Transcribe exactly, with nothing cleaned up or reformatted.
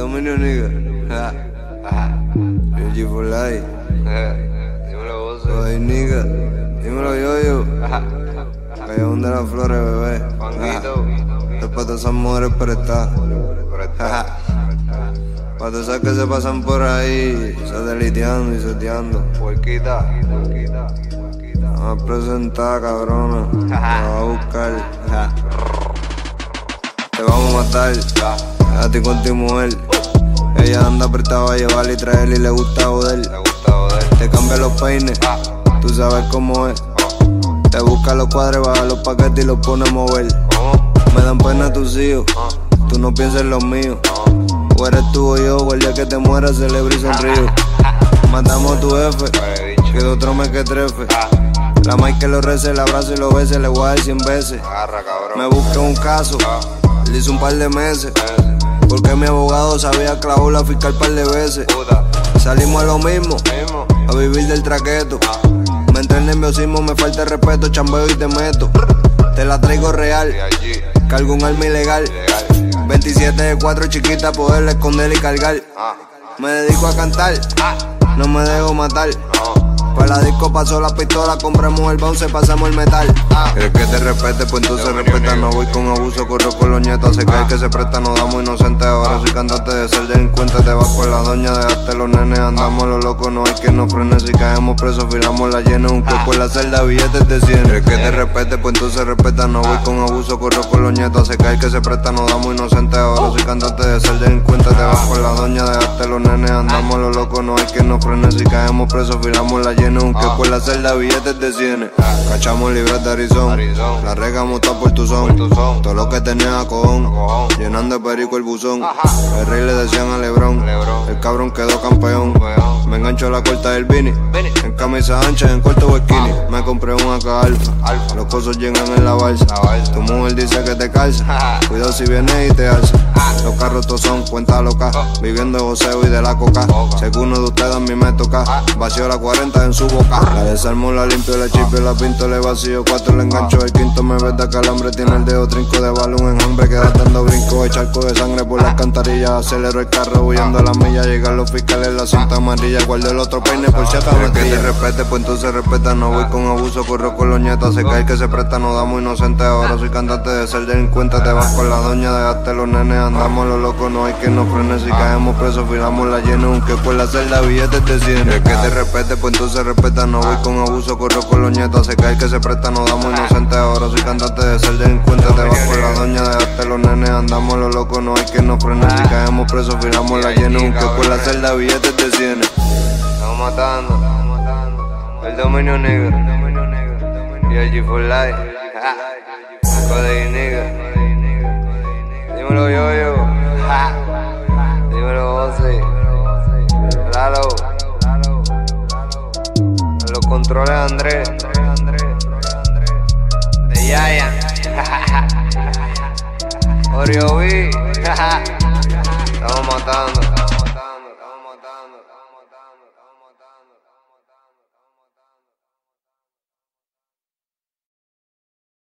dominio, nigga. Ja, ajá. G for life. Dímelo vos. Oye, nigga. Dímelo yo-yo. Callejón de las flores, bebé. Panguito. Esto es para todas esas mujeres prestadas. Para todas esas que se pasan por ahí, sateliteando y seteando. Puerquita. Vamos a presentar, cabrona. Te vas a buscar. Te vamos a matar. A ti con tu mujer. Ella anda apretada a llevar y traer y le gusta joder. Le gusta joder. Te cambia los peines. Tú sabes cómo es. Te busca los cuadros, baja los paquetes y los pone a mover. ¿Cómo? Me dan pena tus hijos. Tú no pienses en los míos. O eres tú o yo, o el día que te mueras celebro y sonrío. Matamos a tu jefe, que de otro me que trefe. La maíz que lo rece, la abrazo y lo bese, le voy a dar cien veces. Agarra, cabrón. Me busqué un caso, le hice un par de meses. Porque mi abogado sabía clavó la fiscal par de veces. Puta. Salimos a lo mismo, Mismo. a vivir del traqueto. Me entra el nerviosismo, me falta el respeto, chambeo y te meto. Te la traigo real, Y allí. cargo un arma ilegal. Legal. veintisiete de cuatro chiquita, poderla esconder y cargar. Ah. Me dedico a cantar, no me dejo matar. No. Para la disco pasó la pistola, compramos el bounce, pasamos el metal. ¿Quieres que te respete? Pues entonces respeta. No voy con abuso, corro con los nietos. Se cae que se presta, nos damos inocentes. Ahora soy cantante de ser delincuente. Te vas con la doña, dejaste los nenes. Andamos los locos, no hay quien nos frene. Si caemos presos, filamos la llena. Un coco en la celda, billetes de cien. ¿Quieres que te respete? Pues entonces respeta. No voy con abuso, corro con los nietos. Se cae que se presta, nos damos inocentes. Ahora soy cantante de ser delincuente. Te vas con la doña, dejaste los nenes. Andamos los locos, no hay quien nos frene. Si caemos presos, filamos la llena. Un coco en la celda, billetes de cien. Cachamos libres de Arizona. Arizona. La regamos toda por tu son. Por tu son. Todo lo que tenía a cojón. Cojón. Llenando de perico el buzón. El rey le decían a Lebron. Lebron. El cabrón quedó campeón. Campeón. Me engancho la corta del Vini. Vini. En camisa ancha, en corto bikini. Me compré un A K Alfa. Alfa. Los cosos llegan en la balsa. La balsa. Tu mujer dice que te calza. Cuidado si vienes y te alza. Los carros todos son cuenta loca. Viviendo de joseo y de la coca. Sé que uno de ustedes a mí me toca. Vació la cuarenta en su boca. La desarmo, la limpio, la chipio, la pinto, le vacío. Cuatro le engancho, el quinto me ve de calambre. Tiene el dedo trinco de balón en hambre. Queda dando brinco, el charco de sangre por las cantarillas. Acelero el carro, huyendo a la milla. Llegan los fiscales, la cinta amarilla. Guardo el otro peine por si acaso. Que te respete, pues entonces respeta. No voy con abuso, corro con los nietos. Se cae que se presta, nos damos inocentes. Ahora soy cantante de ser delincuente. Te vas con la doña, dejaste los nenes. Andamos los locos, no hay quien nos frene. Si caemos presos, filamos la llena. Un que por la celda, billetes de cien. Que te respete, pues entonces respeta. No voy con abuso, corro con los nietos. Se cae que se presta, nos damos inocentes. Ahora soy cantante de ser delincuente. Te vas con la doña, dejaste los nenes. Andamos los locos, no hay quien nos frene. Si caemos presos, filamos la llena. Un que por la celda, billetes de cien. Estamos matando. El dominio negro. Y el G for life. Code nigga. Dímelo yo yo. Dímelo vos. Lalo. Los controles Andrés. De Yaya. Oreo B. Estamos matando.